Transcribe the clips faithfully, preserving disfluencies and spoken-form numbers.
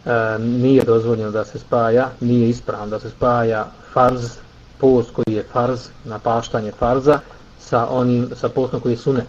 e, nije dozvoljeno da se spaja, nije ispravno da se spaja farz, post koji je farz, napaštanje farza, sa onim, sa postom koji je sunet.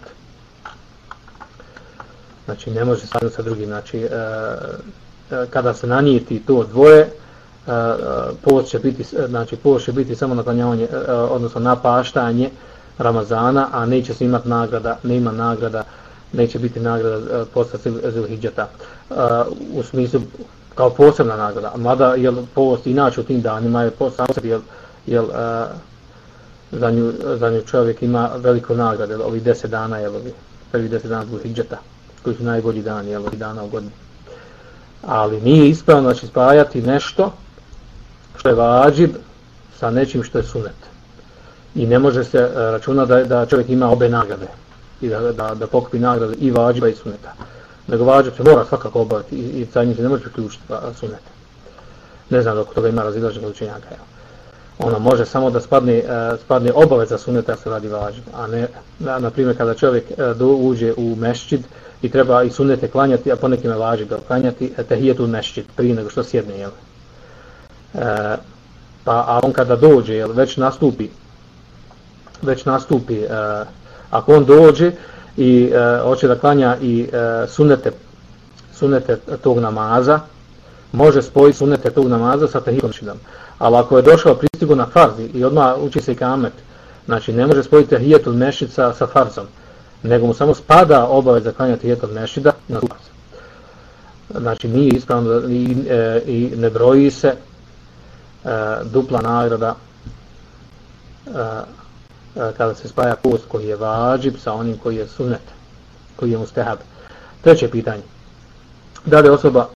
Znači ne može spajati sa drugim. Znači e, e, kada se nanijeti to dvoje, e, post će biti, znači post će biti samo naklanjavanje, e, odnosno napaštanje Ramazana, a neće se imati nagrada, nema nagrada, neće biti nagrada posta Zilhidžeta. Uh, u smislu kao posebna nagrada. Mada jel post inače u tim danima je post sam sebi jel, jel uh, za, nju, za nju čovjek ima veliku nagradu, jel, ovih deset dana, jel, ovi prvi deset dana Zilhidžeta, koji su najbolji dani, jel, ovih dana u godini. Ali nije ispravno znači spajati nešto što je vađib sa nečim što je sunet. I ne može se uh, računati da, da čovjek ima obe nagrade i da, da, da pokupi nagrade i vađiba i suneta. Nego vađib se mora svakako obaviti i, i cajnim se ne može priključiti suneta. Ne znam dok toga ima razilaženje učenjaka. Ono može samo da spadne, uh, spadne obaveza suneta se radi vađib, a ne, na, na primjer kada čovjek uh, do, uđe u mešćid i treba i sunete klanjati, a ponekima je vađib da klanjati tehijetul mešćid prije nego što sjedne. Jel? Uh, pa a on kada dođe, jel, već nastupi već nastupi uh, ako on dođe i uh, hoće da klanja i uh, sunete, sunete tog namaza, može spojiti sunete tog namaza sa tehijetom mešćidom. Ali ako je došao pristigu na farz i odmah uči se ikamet, znači ne može spojiti tehijetul mešćid sa, sa farzom, nego mu samo spada obaveza klanja tehijetul mešćida na farz. Znači nije ispravno i, e, i ne broji se e, dupla nagrada e, kada se spaja post koji je vađib sa onim koji je sunnet, koji je mustehab. Treće pitanje. Da li osoba